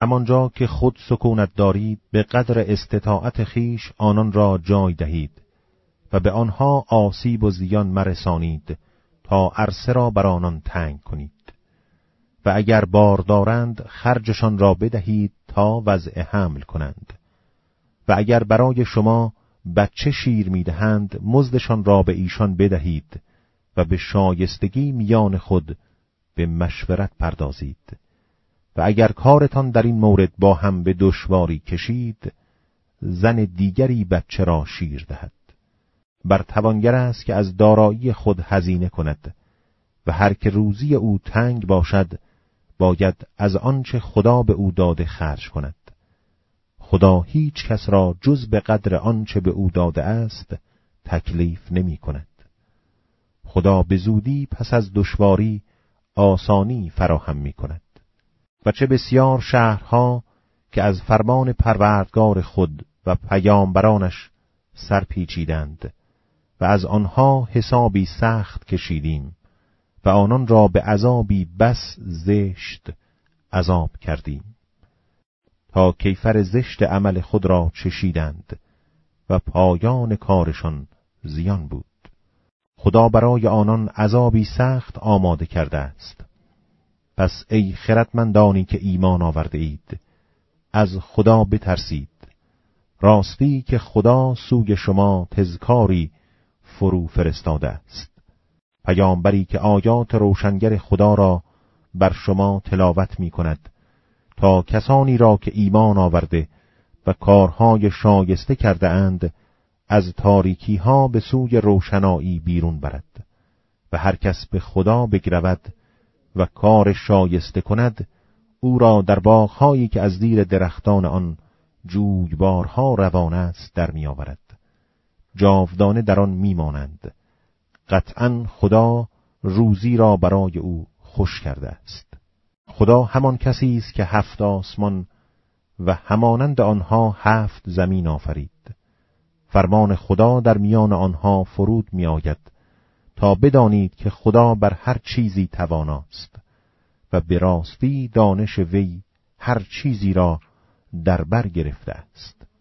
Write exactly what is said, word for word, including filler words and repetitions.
همانجا که خود سکونت دارید به قدر استطاعت خیش آنان را جای دهید و به آنها آسیب و زیان مرسانید تا عرصه را بر آنان تنگ کنید. و اگر بار دارند خرجشان را بدهید تا وضع حمل کنند. و اگر برای شما بچه شیر میدهند مزدشان را به ایشان بدهید و به شایستگی میان خود به مشورت پردازید. و اگر کارتان در این مورد با هم به دشواری کشید، زن دیگری بچه را شیر دهد. بر توانگر است که از دارایی خود هزینه کند و هر که روزی او تنگ باشد باید از آنچه خدا به او داده خرج کند. خدا هیچ کس را جز به قدر آنچه به او داده است تکلیف نمی کند. خدا به زودی پس از دشواری آسانی فراهم می کند. و چه بسیار شهرها که از فرمان پروردگار خود و پیامبرانش سرپیچیدند و از آنها حسابی سخت کشیدیم و آنان را به عذابی بس زشت عذاب کردیم تا کیفر زشت عمل خود را چشیدند و پایان کارشان زیان بود. خدا برای آنان عذابی سخت آماده کرده است. پس ای خردمندانی که ایمان آورده اید، از خدا بترسید. راستی که خدا سوی شما تذکاری فرو فرستاده است، پیامبری که آیات روشنگر خدا را بر شما تلاوت می کند تا کسانی را که ایمان آورده و کارهای شایسته کرده اند از تاریکی ها به سوی روشنایی بیرون برد. و هر کس به خدا بگرود و کار شایسته کند، او را در باغ‌هایی که از زیر درختان آن جویبارها روان است در می آورد. جاودانه در آن می مانند. قطعاً خدا روزی را برای او خوش کرده است. خدا همان کسی است که هفت آسمان و همانند آنها هفت زمین آفرید. فرمان خدا در میان آنها فرود می آید تا بدانید که خدا بر هر چیزی تواناست و به راستی دانش وی هر چیزی را در بر گرفته است.